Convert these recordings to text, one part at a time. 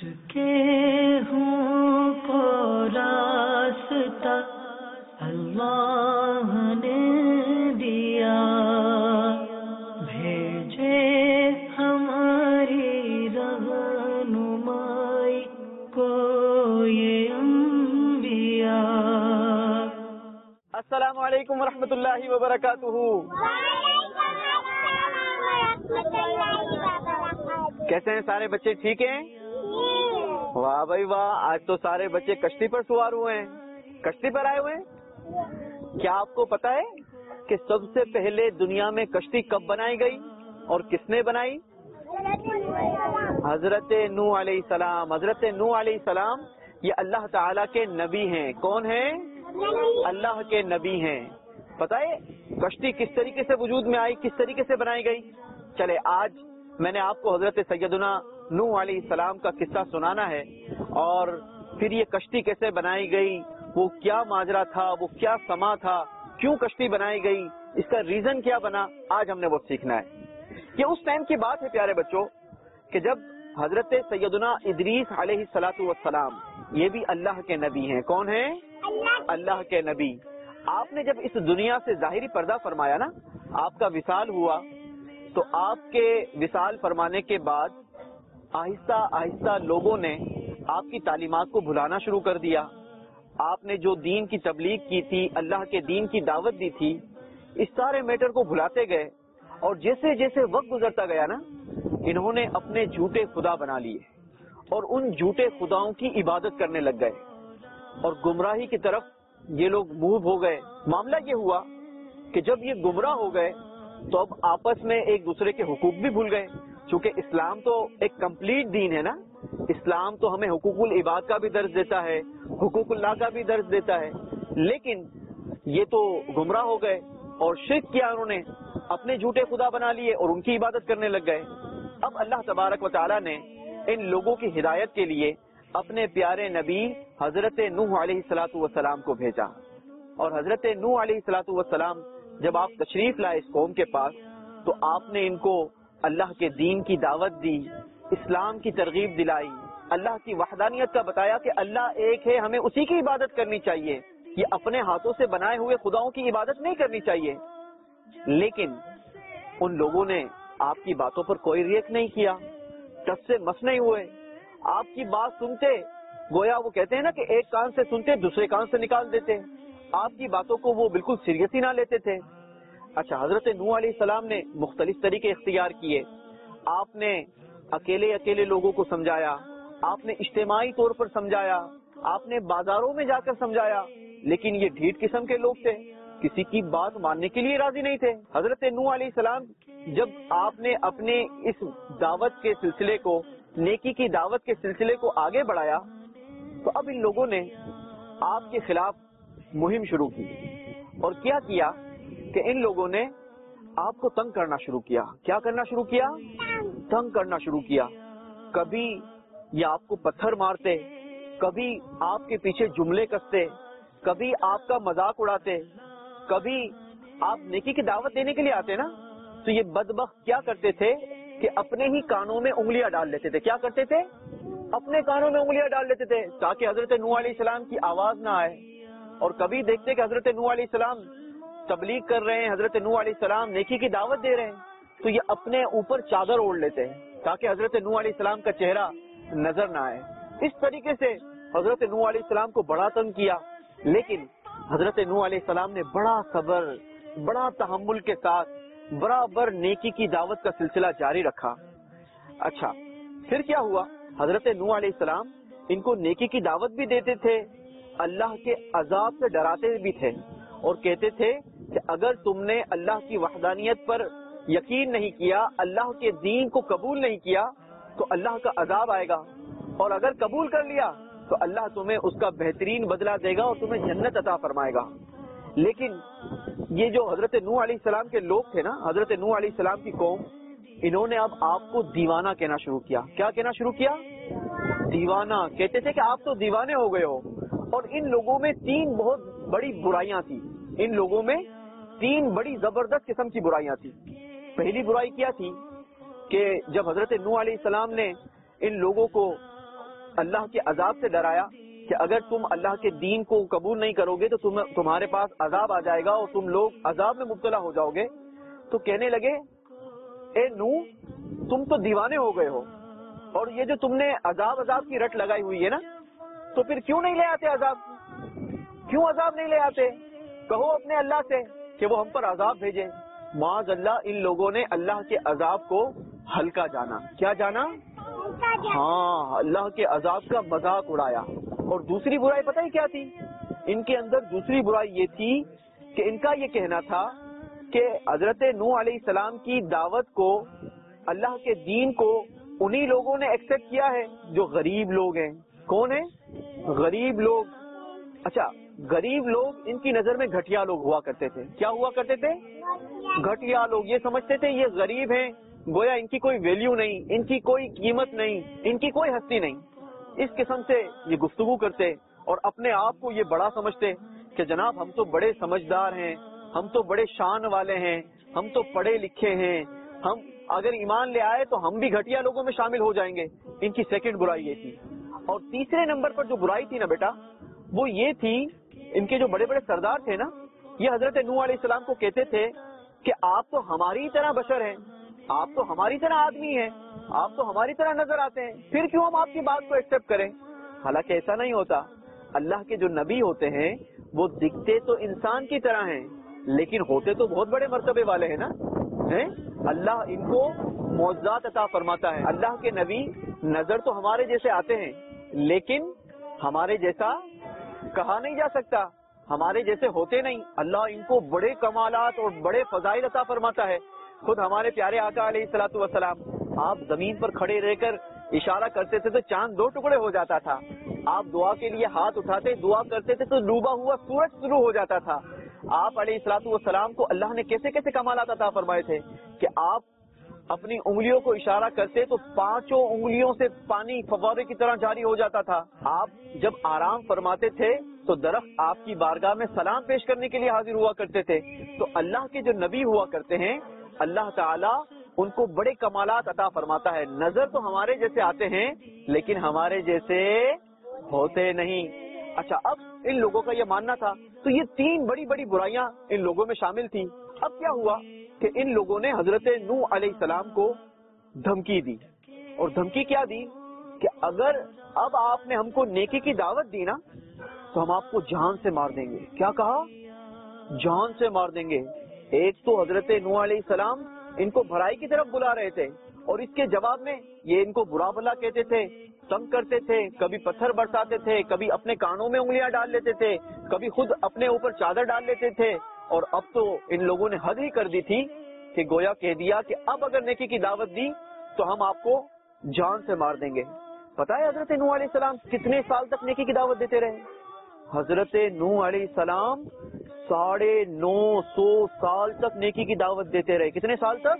کے ہوں کو راستہ اللہ نے دیا، بھیجے ہماری رہنمائی کو یہ انبیاء۔ السلام علیکم ورحمۃ اللہ وبرکاتہ۔ کیسے ہیں سارے بچے؟ ٹھیک ہیں؟ واہ بھائی واہ، آج تو سارے بچے کشتی پر سوار ہوئے ہیں، کشتی پر آئے ہوئے ہیں۔ کیا آپ کو پتا ہے کہ سب سے پہلے دنیا میں کشتی کب بنائی گئی اور کس نے بنائی؟ حضرت نوح علیہ السلام۔ حضرت نوح علیہ السلام یہ اللہ تعالیٰ کے نبی ہیں۔ کون ہیں؟ اللہ کے نبی ہیں۔ پتا ہے کشتی کس طریقے سے وجود میں آئی، کس طریقے سے بنائی گئی؟ چلے آج میں نے آپ کو حضرت سیدنا نوح علیہ السلام کا قصہ سنانا ہے، اور پھر یہ کشتی کیسے بنائی گئی، وہ کیا ماجرا تھا، وہ کیا سما تھا، کیوں کشتی بنائی گئی، اس کا ریزن کیا بنا، آج ہم نے وہ سیکھنا ہے۔ یہ اس ٹائم کی بات ہے پیارے بچوں کہ جب حضرت سیدنا ادریس علیہ الصلوۃ والسلام، یہ بھی اللہ کے نبی ہیں۔ کون ہیں؟ اللہ کے نبی۔ آپ نے جب اس دنیا سے ظاہری پردہ فرمایا نا، آپ کا وصال ہوا، تو آپ کے وصال فرمانے کے بعد آہستہ آہستہ لوگوں نے آپ کی تعلیمات کو بھلانا شروع کر دیا۔ آپ نے جو دین کی تبلیغ کی تھی، اللہ کے دین کی دعوت دی تھی، اس سارے میٹر کو بھلاتے گئے، اور جیسے جیسے وقت گزرتا گیا نا، انہوں نے اپنے جھوٹے خدا بنا لیے اور ان جھوٹے خداؤں کی عبادت کرنے لگ گئے، اور گمراہی کی طرف یہ لوگ موو ہو گئے۔ معاملہ یہ ہوا کہ جب یہ گمراہ ہو گئے تو اب آپس میں ایک دوسرے کے حقوق بھی بھول گئے، چونکہ اسلام تو ایک کمپلیٹ دین ہے نا، اسلام تو ہمیں حقوق العباد کا بھی درس دیتا ہے، حقوق اللہ کا بھی درس دیتا ہے، لیکن یہ تو گمراہ ہو گئے اور شرک کیا، انہوں نے اپنے جھوٹے خدا بنا لیے اور ان کی عبادت کرنے لگ گئے۔ اب اللہ تبارک و تعالیٰ نے ان لوگوں کی ہدایت کے لیے اپنے پیارے نبی حضرت نوح علیہ الصلوۃ والسلام کو بھیجا، اور حضرت نوح علیہ الصلوۃ والسلام جب آپ تشریف لائے اس قوم کے پاس، تو آپ نے ان کو اللہ کے دین کی دعوت دی، اسلام کی ترغیب دلائی، اللہ کی وحدانیت کا بتایا کہ اللہ ایک ہے، ہمیں اسی کی عبادت کرنی چاہیے، یہ اپنے ہاتھوں سے بنائے ہوئے خداؤں کی عبادت نہیں کرنی چاہیے۔ لیکن ان لوگوں نے آپ کی باتوں پر کوئی ریئیکٹ نہیں کیا، ٹس سے مس نہیں ہوئے، آپ کی بات سنتے، گویا وہ کہتے ہیں نا کہ ایک کان سے سنتے دوسرے کان سے نکال دیتے، آپ کی باتوں کو وہ بالکل سیریس ہی نہ لیتے تھے۔ اچھا، حضرت نوح علیہ السلام نے مختلف طریقے اختیار کیے، آپ نے اکیلے اکیلے لوگوں کو سمجھایا، آپ نے اجتماعی طور پر سمجھایا، آپ نے بازاروں میں جا کر سمجھایا، لیکن یہ ڈھیٹ قسم کے لوگ تھے، کسی کی بات ماننے کے لیے راضی نہیں تھے۔ حضرت نوح علیہ السلام جب آپ نے اپنے اس دعوت کے سلسلے کو، نیکی کی دعوت کے سلسلے کو آگے بڑھایا، تو اب ان لوگوں نے آپ کے خلاف مہم شروع کی، اور کیا کیا کہ ان لوگوں نے آپ کو تنگ کرنا شروع کیا۔ کیا کرنا شروع کیا؟ تنگ کرنا شروع کیا۔ کبھی یہ آپ کو پتھر مارتے، کبھی آپ کے پیچھے جملے کستے، کبھی آپ کا مذاق اڑاتے، کبھی آپ نیکی کی دعوت دینے کے لیے آتے نا، تو یہ بدبخت کیا کرتے تھے کہ اپنے ہی کانوں میں انگلیاں ڈال لیتے تھے۔ کیا کرتے تھے؟ اپنے کانوں میں انگلیاں ڈال لیتے تھے تاکہ حضرت نوح علیہ السلام کی آواز نہ آئے، اور کبھی دیکھتے کہ حضرت نوح علیہ السلام تبلیغ کر رہے ہیں، حضرت نوح علیہ السلام نیکی کی دعوت دے رہے ہیں، تو یہ اپنے اوپر چادر اوڑھ لیتے ہیں تاکہ حضرت نوح علیہ السلام کا چہرہ نظر نہ آئے۔ اس طریقے سے حضرت نوح علیہ السلام کو بڑا تنگ کیا، لیکن حضرت نوح علیہ السلام نے بڑا صبر، بڑا تحمل کے ساتھ برابر نیکی کی دعوت کا سلسلہ جاری رکھا۔ اچھا، پھر کیا ہوا؟ حضرت نوح علیہ السلام ان کو نیکی کی دعوت بھی دیتے تھے، اللہ کے عذاب سے ڈراتے بھی تھے، اور کہتے تھے کہ اگر تم نے اللہ کی وحدانیت پر یقین نہیں کیا، اللہ کے دین کو قبول نہیں کیا، تو اللہ کا عذاب آئے گا، اور اگر قبول کر لیا تو اللہ تمہیں اس کا بہترین بدلہ دے گا اور تمہیں جنت عطا فرمائے گا۔ لیکن یہ جو حضرت نوح علیہ السلام کے لوگ تھے نا، حضرت نوح علیہ السلام کی قوم، انہوں نے اب آپ کو دیوانہ کہنا شروع کیا۔ کیا کہنا شروع کیا؟ دیوانہ۔ کہتے تھے کہ آپ تو دیوانے ہو گئے ہو۔ اور ان لوگوں میں 3 بہت بڑی برائیاں تھیں، ان لوگوں میں 3 بڑی زبردست قسم کی برائیاں تھیں۔ پہلی برائی کیا تھی کہ جب حضرت نوح علیہ السلام نے ان لوگوں کو اللہ کے عذاب سے ڈرایا کہ اگر تم اللہ کے دین کو قبول نہیں کرو گے تو تمہارے پاس عذاب آ جائے گا اور تم لوگ عذاب میں مبتلا ہو جاؤ گے، تو کہنے لگے اے نوح تم تو دیوانے ہو گئے ہو، اور یہ جو تم نے عذاب کی رٹ لگائی ہوئی ہے نا، تو پھر کیوں نہیں لے آتے عذاب؟ کیوں عذاب نہیں لے آتے؟ کہو اپنے اللہ سے کہ وہ ہم پر عذاب بھیجے۔ معاذ اللہ، ان لوگوں نے اللہ کے عذاب کو ہلکا جانا۔ کیا جانا؟ ہاں، اللہ کے عذاب کا مذاق اڑایا۔ اور دوسری برائی پتہ ہی کیا تھی؟ ان کے اندر دوسری برائی یہ تھی کہ ان کا یہ کہنا تھا کہ حضرت نوح علیہ السلام کی دعوت کو، اللہ کے دین کو انہی لوگوں نے ایکسپٹ کیا ہے جو غریب لوگ ہیں۔ کون ہیں؟ غریب لوگ۔ اچھا، غریب لوگ ان کی نظر میں گھٹیا لوگ ہوا کرتے تھے۔ کیا ہوا کرتے تھے؟ گھٹیا لوگ۔ یہ سمجھتے تھے یہ غریب ہیں، گویا ان کی کوئی ویلیو نہیں، ان کی کوئی قیمت نہیں، ان کی کوئی ہستی نہیں۔ اس قسم سے یہ گفتگو کرتے اور اپنے آپ کو یہ بڑا سمجھتے کہ جناب ہم تو بڑے سمجھدار ہیں، ہم تو بڑے شان والے ہیں، ہم تو پڑھے لکھے ہیں، ہم اگر ایمان لے آئے تو ہم بھی گھٹیا لوگوں میں شامل ہو جائیں گے۔ ان کی سیکنڈ برائی یہ تھی۔ اور تیسرے نمبر پر جو برائی تھی نا بیٹا، وہ یہ تھی، ان کے جو بڑے بڑے سردار تھے نا، یہ حضرت نوح علیہ السلام کو کہتے تھے کہ آپ تو ہماری طرح بشر ہیں، آپ تو ہماری طرح آدمی ہیں، آپ تو ہماری طرح نظر آتے ہیں، پھر کیوں ہم آپ کی بات کو ایکسپٹ کریں؟ حالانکہ ایسا نہیں ہوتا۔ اللہ کے جو نبی ہوتے ہیں وہ دکھتے تو انسان کی طرح ہیں لیکن ہوتے تو بہت بڑے مرتبے والے ہیں نا۔ اللہ ان کو معجزات عطا فرماتا ہے۔ اللہ کے نبی نظر تو ہمارے جیسے آتے ہیں لیکن ہمارے جیسا کہا نہیں جا سکتا، ہمارے جیسے ہوتے نہیں۔ اللہ ان کو بڑے کمالات اور بڑے فضائل عطا فرماتا ہے۔ خود ہمارے پیارے آقا علیہ الصلوۃ والسلام، آپ زمین پر کھڑے رہ کر اشارہ کرتے تھے تو چاند 2 ٹکڑے ہو جاتا تھا، آپ دعا کے لیے ہاتھ اٹھاتے دعا کرتے تھے تو ڈوبا ہوا سورج شروع ہو جاتا تھا۔ آپ علیہ الصلوۃ والسلام کو اللہ نے کیسے کیسے کمالات عطا فرمائے تھے کہ آپ اپنی انگلیوں کو اشارہ کرتے تو 5 انگلیوں سے پانی فوارے کی طرح جاری ہو جاتا تھا۔ آپ جب آرام فرماتے تھے تو درخت آپ کی بارگاہ میں سلام پیش کرنے کے لیے حاضر ہوا کرتے تھے۔ تو اللہ کے جو نبی ہوا کرتے ہیں، اللہ تعالیٰ ان کو بڑے کمالات عطا فرماتا ہے۔ نظر تو ہمارے جیسے آتے ہیں لیکن ہمارے جیسے ہوتے نہیں۔ اچھا، اب ان لوگوں کا یہ ماننا تھا، تو یہ 3 بڑی بڑی برائیاں ان لوگوں میں شامل تھی۔ اب کیا ہوا کہ ان لوگوں نے حضرت نوح علیہ السلام کو دھمکی دی، اور دھمکی کیا دی کہ اگر اب آپ نے ہم کو نیکی کی دعوت دی نا تو ہم آپ کو جان سے مار دیں گے۔ کیا کہا؟ جان سے مار دیں گے۔ ایک تو حضرت نوح علیہ السلام ان کو بھلائی کی طرف بلا رہے تھے اور اس کے جواب میں یہ ان کو برا بھلا کہتے تھے، تنگ کرتے تھے، کبھی پتھر برساتے تھے، کبھی اپنے کانوں میں انگلیاں ڈال لیتے تھے، کبھی خود اپنے اوپر چادر ڈال لیتے تھے۔ اور اب تو ان لوگوں نے حد ہی کر دی تھی کہ گویا کہہ دیا کہ اب اگر نیکی کی دعوت دی تو ہم آپ کو جان سے مار دیں گے۔ پتہ ہے حضرت نوح علیہ السلام کتنے سال تک نیکی کی دعوت دیتے رہے؟ حضرت نوح علیہ السلام 950 سال تک نیکی کی دعوت دیتے رہے۔ کتنے سال تک؟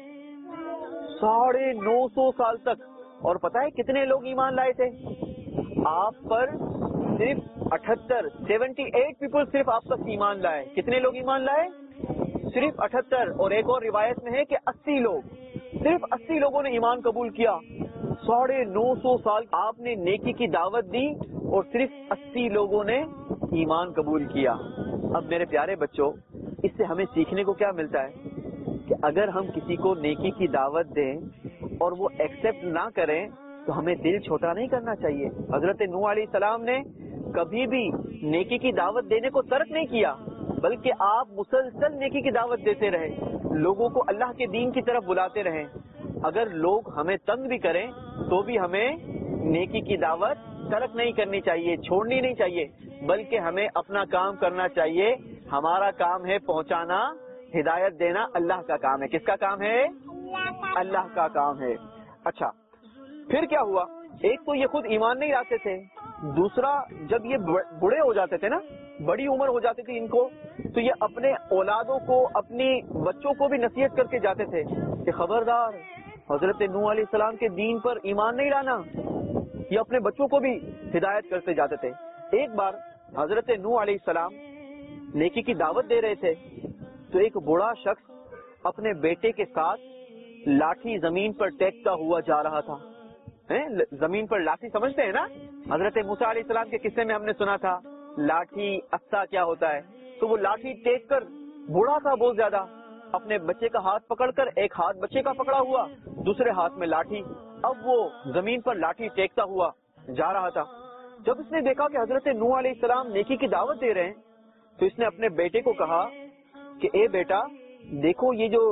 950 سال تک۔ اور پتہ ہے کتنے لوگ ایمان لائے تھے؟ آپ پر صرف 78 پیپل صرف آپ تک ایمان لائے۔ کتنے لوگ ایمان لائے؟ صرف 78۔ اور ایک اور روایت میں ہے کہ 80 لوگ، صرف 80 لوگوں نے ایمان قبول کیا۔ 950 سال آپ نے نیکی کی دعوت دی اور صرف 80 لوگوں نے ایمان قبول کیا۔ اب میرے پیارے بچوں، اس سے ہمیں سیکھنے کو کیا ملتا ہے کہ اگر ہم کسی کو نیکی کی دعوت دیں اور وہ ایکسپٹ نہ کریں تو ہمیں دل چھوٹا نہیں کرنا چاہیے۔ حضرت نوح علیہ السلام نے کبھی بھی نیکی کی دعوت دینے کو ترک نہیں کیا، بلکہ آپ مسلسل نیکی کی دعوت دیتے رہے، لوگوں کو اللہ کے دین کی طرف بلاتے رہے۔ اگر لوگ ہمیں تنگ بھی کریں تو بھی ہمیں نیکی کی دعوت ترک نہیں کرنی چاہیے، چھوڑنی نہیں چاہیے، بلکہ ہمیں اپنا کام کرنا چاہیے۔ ہمارا کام ہے پہنچانا، ہدایت دینا اللہ کا کام ہے۔ کس کا کام ہے؟ اللہ کا کام ہے۔ اچھا، پھر کیا ہوا؟ ایک تو یہ خود ایمان نہیں لاتے تھے، دوسرا جب یہ بوڑھے ہو جاتے تھے نا، بڑی عمر ہو جاتی تھی ان کو، تو یہ اپنے اولادوں کو، اپنی بچوں کو بھی نصیحت کر کے جاتے تھے کہ خبردار حضرت نوح علیہ السلام کے دین پر ایمان نہیں لانا۔ یہ اپنے بچوں کو بھی ہدایت کرتے جاتے تھے۔ ایک بار حضرت نوح علیہ السلام نیکی کی دعوت دے رہے تھے تو ایک بوڑھا شخص اپنے بیٹے کے ساتھ لاٹھی زمین پر ٹیکتا ہوا جا رہا تھا۔ زمین پر لاٹھی سمجھتے ہیں نا؟ حضرت موسیٰ علیہ السلام کے قصے میں ہم نے سنا تھا لاٹھی عصا کیا ہوتا ہے. تو وہ لاٹھی ٹیک کر بوڑھا تھا بہت زیادہ, اپنے بچے کا ہاتھ پکڑ کر, ایک ہاتھ بچے کا پکڑا ہوا, دوسرے ہاتھ میں لاٹھی. اب وہ زمین پر لاٹھی ٹیکتا ہوا جا رہا تھا. جب اس نے دیکھا کہ حضرت نوح علیہ السلام نیکی کی دعوت دے رہے ہیں تو اس نے اپنے بیٹے کو کہا کہ اے بیٹا دیکھو, یہ جو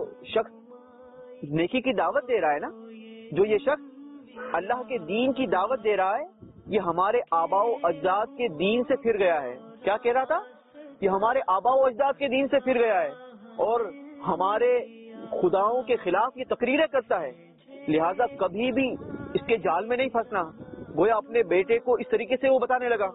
شخص نیکی کی دعوت دے رہا ہے نا, جو یہ شخص اللہ کے دین کی دعوت دے رہا ہے, یہ ہمارے آباء و اجداد کے دین سے پھر گیا ہے. کیا کہہ رہا تھا؟ یہ ہمارے آباء و اجداد کے دین سے پھر گیا ہے اور ہمارے خداؤں کے خلاف یہ تقریریں کرتا ہے, لہذا کبھی بھی اس کے جال میں نہیں پھنسنا. گویا اپنے بیٹے کو اس طریقے سے وہ بتانے لگا.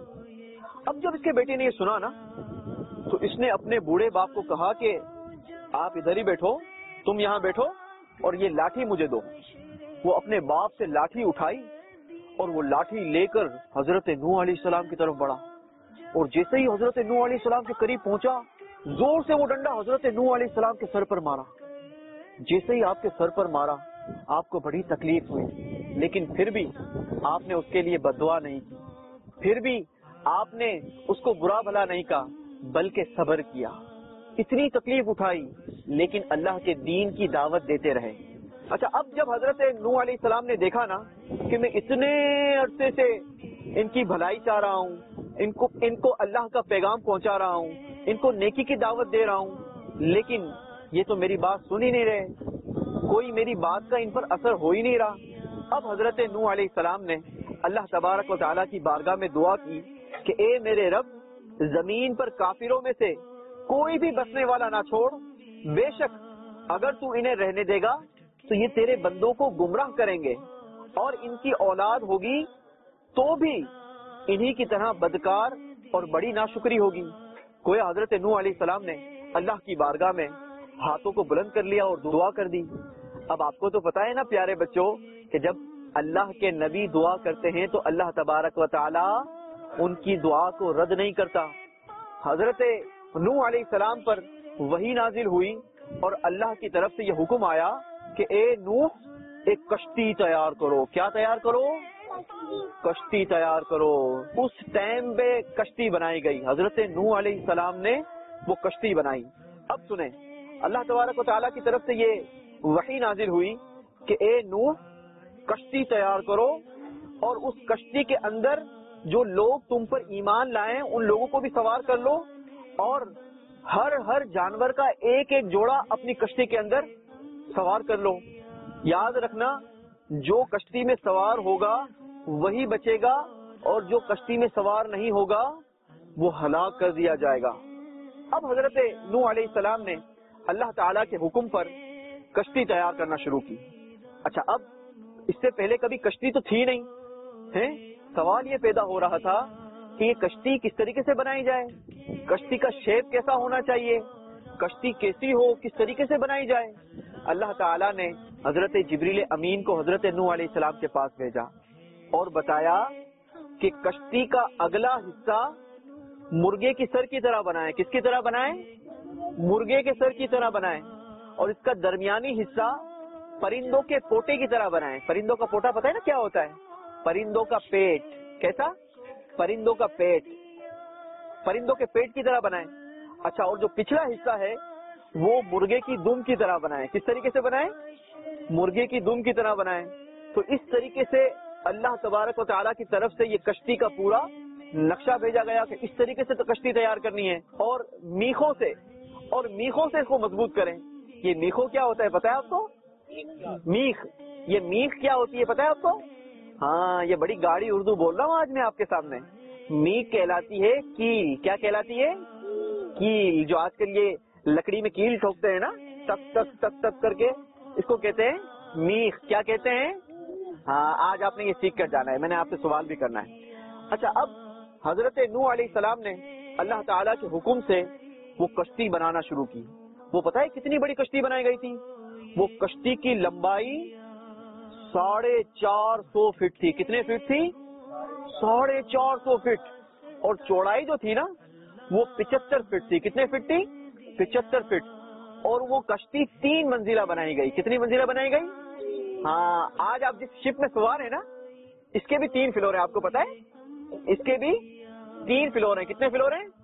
اب جب اس کے بیٹے نے یہ سنا نا تو اس نے اپنے بوڑھے باپ کو کہا کہ آپ ادھر ہی بیٹھو, تم یہاں بیٹھو اور یہ لاٹھی مجھے دو. وہ اپنے باپ سے لاٹھی اٹھائی اور وہ لاٹھی لے کر حضرت نوح علیہ السلام کی طرف بڑھا, اور جیسے ہی حضرت نوح علیہ السلام کے قریب پہنچا زور سے وہ ڈنڈا حضرت نوح علیہ السلام کے سر پر مارا. جیسے ہی آپ کے سر پر مارا آپ کو بڑی تکلیف ہوئی, لیکن پھر بھی آپ نے اس کے لیے بد دعا نہیں کی, پھر بھی آپ نے اس کو برا بھلا نہیں کہا بلکہ صبر کیا. اتنی تکلیف اٹھائی لیکن اللہ کے دین کی دعوت دیتے رہے. اچھا, اب جب حضرت نوح علیہ السلام نے دیکھا نا کہ میں اتنے عرصے سے ان کی بھلائی چاہ رہا ہوں, ان کو اللہ کا پیغام پہنچا رہا ہوں, ان کو نیکی کی دعوت دے رہا ہوں, لیکن یہ تو میری بات سن ہی نہیں رہے, کوئی میری بات کا ان پر اثر ہو ہی نہیں رہا. اب حضرت نوح علیہ السلام نے اللہ تبارک و تعالیٰ کی بارگاہ میں دعا کی کہ اے میرے رب, زمین پر کافروں میں سے کوئی بھی بسنے والا نہ چھوڑ, بے شک اگر تو انہیں رہنے دے گا تو یہ تیرے بندوں کو گمراہ کریں گے اور ان کی اولاد ہوگی تو بھی انہی کی طرح بدکار اور بڑی ناشکری ہوگی. گویا حضرت نوح علیہ السلام نے اللہ کی بارگاہ میں ہاتھوں کو بلند کر لیا اور دعا کر دی. اب آپ کو تو پتا ہے نا پیارے بچوں کہ جب اللہ کے نبی دعا کرتے ہیں تو اللہ تبارک و تعالی ان کی دعا کو رد نہیں کرتا. حضرت نوح علیہ السلام پر وحی نازل ہوئی اور اللہ کی طرف سے یہ حکم آیا کہ اے نوح ایک کشتی تیار کرو. کیا تیار کرو؟ کشتی تیار کرو. اس ٹائم پہ کشتی بنائی گئی, حضرت نوح علیہ السلام نے وہ کشتی بنائی. اب سنیں, اللہ تبارک و تعالیٰ کی طرف سے یہ وحی نازل ہوئی کہ اے نوح کشتی تیار کرو اور اس کشتی کے اندر جو لوگ تم پر ایمان لائیں ان لوگوں کو بھی سوار کر لو, اور ہر جانور کا ایک ایک جوڑا اپنی کشتی کے اندر سوار کر لو. یاد رکھنا جو کشتی میں سوار ہوگا وہی بچے گا اور جو کشتی میں سوار نہیں ہوگا وہ ہلاک کر دیا جائے گا. اب حضرت نوح علیہ السلام نے اللہ تعالیٰ کے حکم پر کشتی تیار کرنا شروع کی. اچھا, اب اس سے پہلے کبھی کشتی تو تھی نہیں ہے. سوال یہ پیدا ہو رہا تھا کہ یہ کشتی کس طریقے سے بنائی جائے, کشتی کا شیپ کیسا ہونا چاہیے, کشتی کیسی ہو, کس طریقے سے بنائی جائے. اللہ تعالیٰ نے حضرت جبریل امین کو حضرت نوح علیہ السلام کے پاس بھیجا اور بتایا کہ کشتی کا اگلا حصہ مرغے کی سر کی طرح بنائیں. کس کی طرح بنائیں؟ مرغے کے سر کی طرح بنائیں. اور اس کا درمیانی حصہ پرندوں کے پوٹے کی طرح بنائیں. پرندوں کا پوٹا پتہ ہے نا کیا ہوتا ہے؟ پرندوں کا پیٹ. کیسا؟ پرندوں کا پیٹ, پرندوں کے پیٹ کی طرح بنائیں. اچھا, اور جو پچھلا حصہ ہے وہ مرغے کی دم کی طرح بنائیں. کس طریقے سے بنائیں؟ مرغے کی دم کی طرح بنائیں. تو اس طریقے سے اللہ تبارک و تعالیٰ کی طرف سے یہ کشتی کا پورا نقشہ بھیجا گیا کہ اس طریقے سے تو کشتی تیار کرنی ہے, اور میخوں سے اس کو مضبوط کریں. یہ میخوں کیا ہوتا ہے پتہ ہے آپ کو؟ میخ. یہ میخ کیا ہوتی ہے پتہ ہے آپ کو؟ ہاں, یہ بڑی گاڑی اردو بول رہا ہوں آج میں آپ کے سامنے. میخ کہلاتی ہے کیل. کیا کہلاتی ہے؟ کیل. جو آج کل یہ لکڑی میں کیل ٹھوکتے ہیں نا, تک تک تک تک کر کے, اس کو کہتے ہیں میخ. کیا کہتے ہیں؟ ہاں, آج آپ نے یہ سیکھ کر جانا ہے, میں نے آپ سے سوال بھی کرنا ہے. اچھا, اب حضرت نوح علیہ السلام نے اللہ تعالیٰ کے حکم سے وہ کشتی بنانا شروع کی. وہ پتہ ہے کتنی بڑی کشتی بنائی گئی تھی؟ وہ کشتی کی لمبائی 450 فٹ تھی. کتنے فٹ تھی؟ 450 فٹ. اور چوڑائی جو تھی نا وہ 75 فٹ تھی. کتنے فٹ تھی؟ 75 فٹ. اور وہ کشتی 3 منزلہ بنائی گئی. کتنی منزلہ بنائی گئی؟ ہاں آج آپ جس شپ میں سوار ہیں نا اس کے بھی 3 فلور ہیں، آپ کو پتا ہے؟ اس کے بھی 3 فلور ہیں. کتنے فلور ہیں؟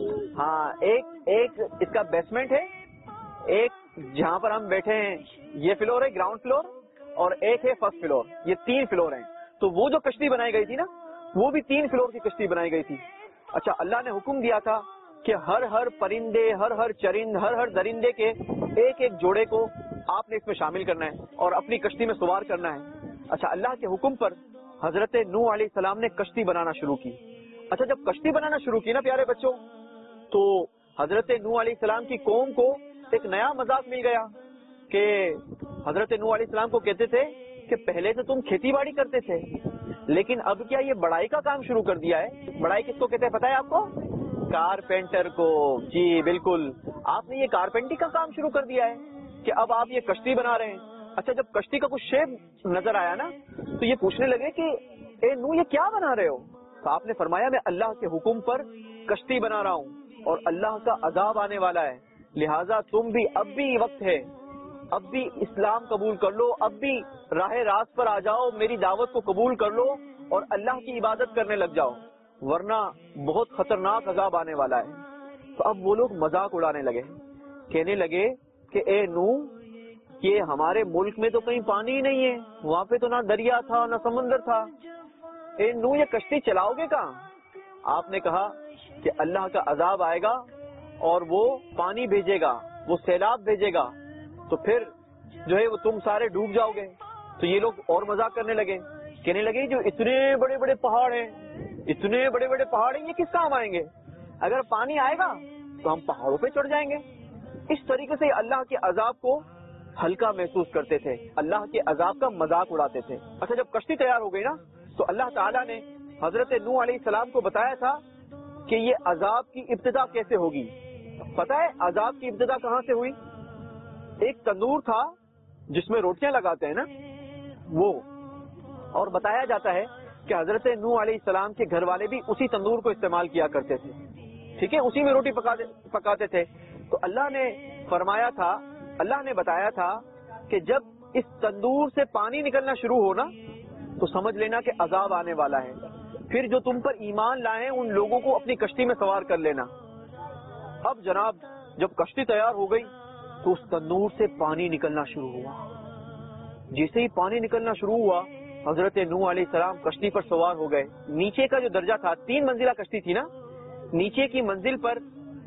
ہاں ایک اس کا بیسمنٹ ہے، ایک جہاں پر ہم بیٹھے ہیں یہ فلور ہے گراؤنڈ فلور، اور ایک ہے فرسٹ فلور. یہ 3 فلور ہیں. تو وہ جو کشتی بنائی گئی تھی نا وہ بھی 3 فلور کی کشتی بنائی گئی تھی. اچھا اللہ نے حکم دیا تھا کہ ہر پرندے، ہر چرند، ہر درندے کے ایک جوڑے کو آپ نے اس میں شامل کرنا ہے اور اپنی کشتی میں سوار کرنا ہے. اچھا اللہ کے حکم پر حضرت نوح علیہ السلام نے کشتی بنانا شروع کی. اچھا جب کشتی بنانا شروع کی نا پیارے بچوں، تو حضرت نوح علیہ السلام کی قوم کو ایک نیا مذاق مل گیا کہ حضرت نوح علیہ السلام کو کہتے تھے کہ پہلے تو تم کھیتی باڑی کرتے تھے لیکن اب کیا یہ بڑائی کا کام شروع کر دیا ہے. بڑائی کس کو کہتے ہیں پتا ہے آپ کو؟ کارپینٹر کو. جی بالکل، آپ نے یہ کارپینٹنگ کا کام شروع کر دیا ہے کہ اب آپ یہ کشتی بنا رہے ہیں. اچھا جب کشتی کا کچھ شیپ نظر آیا نا تو یہ پوچھنے لگے کہ اے نوح یہ کیا بنا رہے ہو؟ تو آپ نے فرمایا میں اللہ کے حکم پر کشتی بنا رہا ہوں اور اللہ کا عذاب آنے والا ہے، لہٰذا تم بھی اب بھی وقت ہے، اب بھی اسلام قبول کر لو، اب بھی راہ راست پر آ جاؤ، میری دعوت کو قبول کر لو اور اللہ کی عبادت کرنے لگ جاؤ ورنہ بہت خطرناک عذاب آنے والا ہے. تو اب وہ لوگ مذاق اڑانے لگے، کہنے لگے کہ اے نوح یہ ہمارے ملک میں تو کہیں پانی ہی نہیں ہے، وہاں پہ تو نہ دریا تھا نہ سمندر تھا، اے نوح یہ کشتی چلاؤ گے کہاں؟ آپ نے کہا کہ اللہ کا عذاب آئے گا اور وہ پانی بھیجے گا، وہ سیلاب بھیجے گا، تو پھر جو ہے وہ تم سارے ڈوب جاؤ گے. تو یہ لوگ اور مذاق کرنے لگے، کہنے لگے جو اتنے بڑے بڑے پہاڑ ہیں، اتنے بڑے بڑے پہاڑ ہیں، یہ کس کام آئیں گے؟ اگر پانی آئے گا تو ہم پہاڑوں پہ چڑھ جائیں گے. اس طریقے سے اللہ کے عذاب کو ہلکا محسوس کرتے تھے، اللہ کے عذاب کا مذاق اڑاتے تھے. اچھا جب کشتی تیار ہو گئی نا تو اللہ تعالیٰ نے حضرت نوح علیہ السلام کو بتایا تھا کہ یہ عذاب کی ابتدا کیسے ہوگی. پتا ہے عذاب کی ابتدا کہاں سے ہوئی؟ ایک تندور تھا جس میں روٹیاں لگاتے ہیں نا وہ، اور بتایا جاتا ہے کہ حضرت نوح علیہ السلام کے گھر والے بھی اسی تندور کو استعمال کیا کرتے تھے. ٹھیک ہے، اسی میں روٹی پکاتے تھے. تو اللہ نے فرمایا تھا، اللہ نے بتایا تھا کہ جب اس تندور سے پانی نکلنا شروع ہو نا تو سمجھ لینا کہ عذاب آنے والا ہے، پھر جو تم پر ایمان لائے ان لوگوں کو اپنی کشتی میں سوار کر لینا. اب جناب جب کشتی تیار ہو گئی تو اس تندور سے پانی نکلنا شروع ہوا. جیسے ہی پانی نکلنا شروع ہوا حضرت نوح علیہ السلام کشتی پر سوار ہو گئے. نیچے کا جو درجہ تھا، 3 منزلہ کشتی تھی نا، نیچے کی منزل پر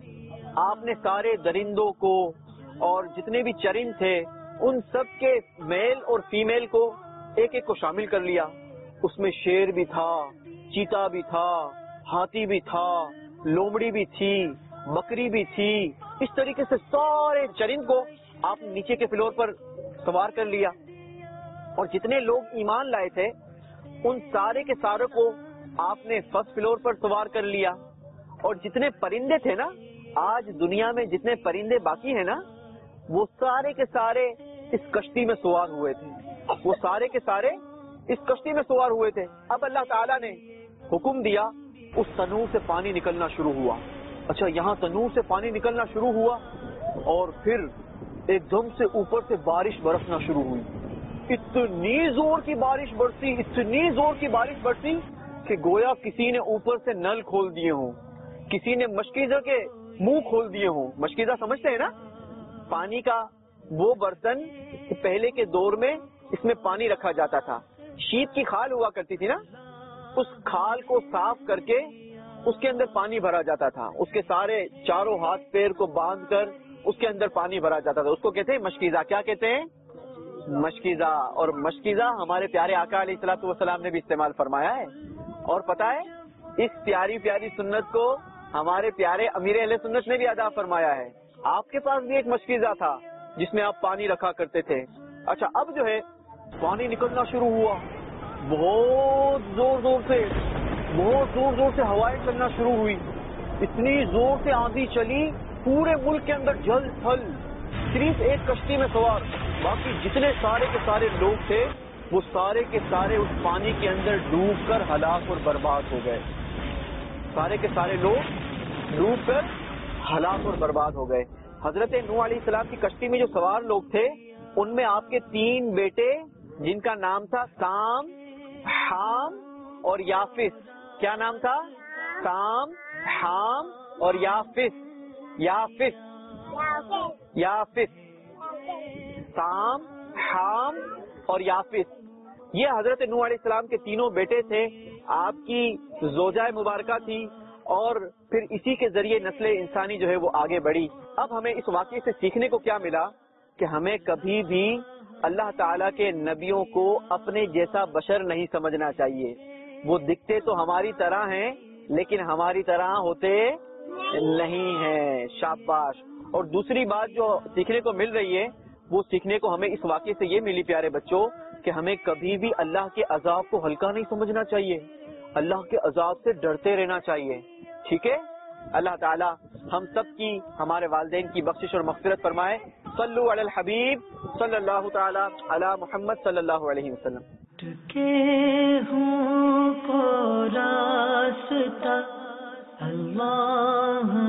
آپ نے سارے درندوں کو اور جتنے بھی چرند تھے ان سب کے میل اور فیمیل کو ایک ایک کو شامل کر لیا. اس میں شیر بھی تھا، چیتا بھی تھا، ہاتھی بھی تھا، لومڑی بھی تھی، بکری بھی تھی. اس طریقے سے سارے چرند کو آپ نے نیچے کے فلور پر سوار کر لیا. اور جتنے لوگ ایمان لائے تھے ان سارے کے سارے کو آپ نے فرسٹ فلور پر سوار کر لیا. اور جتنے پرندے تھے نا، آج دنیا میں جتنے پرندے باقی ہیں نا وہ سارے کے سارے اس کشتی میں سوار ہوئے تھے، وہ سارے کے سارے اس کشتی میں سوار ہوئے تھے. اب اللہ تعالیٰ نے حکم دیا، اس تنور سے پانی نکلنا شروع ہوا. اچھا یہاں تنور سے پانی نکلنا شروع ہوا اور پھر ایک دم سے اوپر سے بارش برسنا شروع ہوئی. اتنی زور کی بارش برسی، اتنی زور کی بارش برسی کہ گویا کسی نے اوپر سے نل کھول دیے ہوں، کسی نے مشکیزہ کے منہ کھول دیے ہوں. مشکیزہ سمجھتے ہیں نا، پانی کا وہ برتن پہلے کے دور میں اس میں پانی رکھا جاتا تھا. شیپ کی کھال ہوا کرتی تھی نا، اس کھال کو صاف کر کے اس کے اندر پانی بھرا جاتا تھا. اس کے سارے چاروں ہاتھ پیر کو باندھ کر اس کے اندر پانی بھرا جاتا تھا. اس کو کہتے ہیں مشکیزہ. کیا کہتے ہیں؟ مشکیزہ. اور مشکیزہ ہمارے پیارے آقا علیہ الصلوۃ والسلام نے بھی استعمال فرمایا ہے. اور پتہ ہے اس پیاری پیاری سنت کو ہمارے پیارے امیر اہل سنت نے بھی ادا فرمایا ہے. آپ کے پاس بھی ایک مشکیزہ تھا جس میں آپ پانی رکھا کرتے تھے. اچھا اب جو ہے پانی نکلنا شروع ہوا، بہت زور زور سے ہوائیں چلنا شروع ہوئی. اتنی زور سے آندھی چلی پورے ملک کے اندر جل تھل. صرف ایک کشتی میں سوار باقی جتنے سارے کے سارے لوگ تھے وہ سارے کے سارے اس پانی کے اندر ڈوب کر ہلاک اور برباد ہو گئے. سارے کے سارے لوگ ڈوب کر ہلاک اور برباد ہو گئے. حضرت نوح علیہ السلام کی کشتی میں جو سوار لوگ تھے ان میں آپ کے 3 بیٹے جن کا نام تھا سام، حام اور یافس. کیا نام تھا؟ سام، حام اور یافس. یافس یافس سام، حام اور یافس. یہ حضرت نوح علیہ السلام کے تینوں بیٹے تھے. آپ کی زوجہ مبارکہ تھی اور پھر اسی کے ذریعے نسل انسانی جو ہے وہ آگے بڑھی. اب ہمیں اس واقعے سے سیکھنے کو کیا ملا کہ ہمیں کبھی بھی اللہ تعالیٰ کے نبیوں کو اپنے جیسا بشر نہیں سمجھنا چاہیے. وہ دکھتے تو ہماری طرح ہیں لیکن ہماری طرح ہوتے نہیں ہیں. شاباش. اور دوسری بات جو سیکھنے کو مل رہی ہے وہ سیکھنے کو ہمیں اس واقعے سے یہ ملی پیارے بچوں کہ ہمیں کبھی بھی اللہ کے عذاب کو ہلکا نہیں سمجھنا چاہیے. اللہ کے عذاب سے ڈرتے رہنا چاہیے. ٹھیک ہے. اللہ تعالی ہم سب کی، ہمارے والدین کی بخشش اور مغفرت فرمائے. صلو علی الحبیب صلی اللہ تعالی علی محمد صلی اللہ علیہ وسلم. کے ہوں کو راستہ اللہ